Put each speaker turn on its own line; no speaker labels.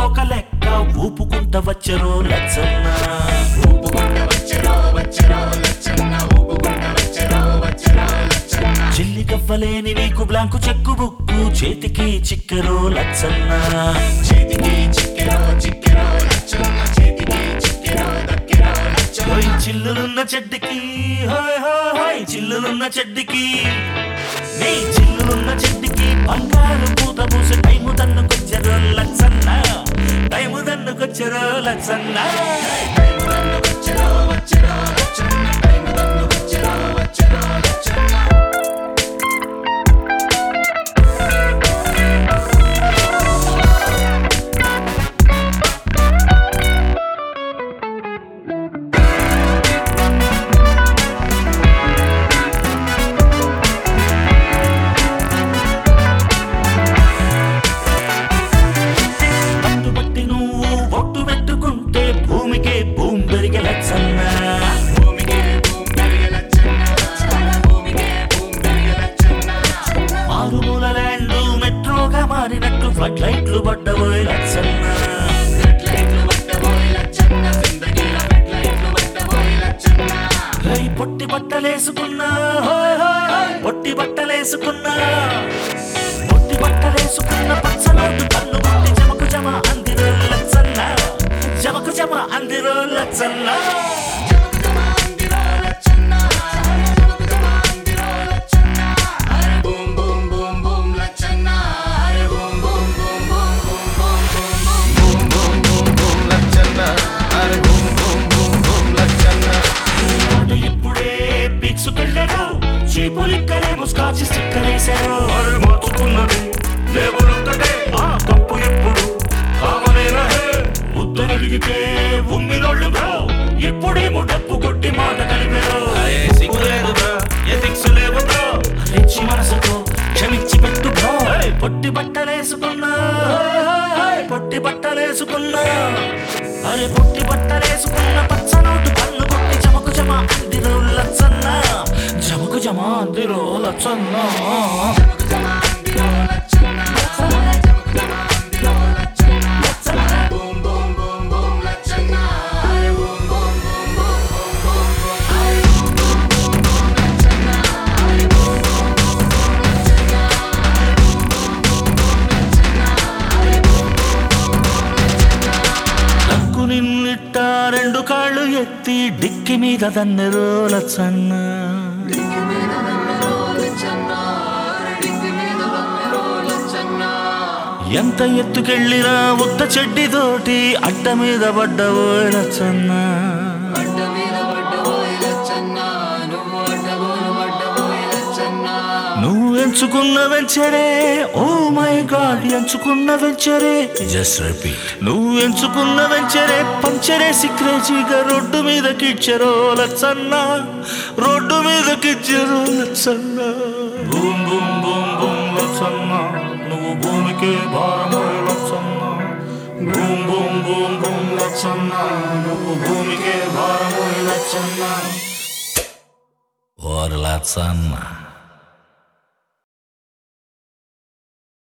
ఒక లెక్క ఊపుకుంట వచ్చరో లచ్చన్న చిల్లి కవ్వలేని నీకు బ్లాంకు చెక్కు బుక్కు చేతికి చిక్కరో లచ్చన్న చిల్లులున్న చెడ్డికి చిల్లులున్న చెడ్డికి నీ చిల్లులున్న చెడ్డికి బంగారు పూత పూసి టైము దన్నుకొచ్చరో లచ్చన్న టైము దన్నుకొచ్చరో లచ్చన్న ఫ్లడ్ లైట్లు పడ్డబోయ్ లచ్చన్న పొట్టి బట్టలేసుకున్నా పొట్టి బట్టలేసుకున్నా పొట్టి బట్టలేసుకున్న పచ్చనోటు కన్ను కొట్టి జమకు జమ అందిరో లచ్చన్న జమకు జమ అందిరో లచ్చన్న చీపులిక్కలే ముస్కాచి స్టిక్కరేశారు మార్చుకున్నది లేబులొక్కటే ఆ కప్పు ఎప్పుడు కామనేనా ఉద్దరడిగితే ఉమ్మినోళ్ళు బ్రో ఇప్పుడేమో డప్పు కొట్టి మాట కలిపారు సిగ్గులేదు బ్రో ఎథిక్స్ లేవు బ్రో రెచ్చి మనసుతో క్షమించి పెట్టు బ్రో పొట్టి బట్టలేసుకున్నా పొట్టి బట్టలేసుకున్నా అరే పొట్టి బట్టలేసుకున్న పచ్చనోటు కన్ను కొట్టి జమకు జమ అందిరో లచ్చన్న జమకు జమ అందిరో లచ్చన్న నిన్నిట్ట రెండు కాళ్ళు ఎత్తి డిక్కి మీద దన్నెరో లచ్చన్న ఎంత ఎత్తుకెళ్ళినా ఉత్త చెడ్డితోటి అడ్డ మీద పడ్డవో లచ్చన్న నువ్వు ఎంచుకున్న వెంచరే ఓ మై గాడ్ ఎంచుకున్న వెంచరే జస్ట్ రిపీట్ నువ్వు ఎంచుకున్న వెంచరే పంచరేసి క్రేజీగా రోడ్డు మీద కిచ్చరో లచ్చన్న రోడ్డు మీద కిచ్చరో Lachanna boom boom boom boom Lachanna నువ్వు భూమికే భారమోయ్ Lachanna boom boom boom boom Lachanna నువ్వు భూమికే భారమోయ్ లచ్చన్న ఓర్ లచ్చన్న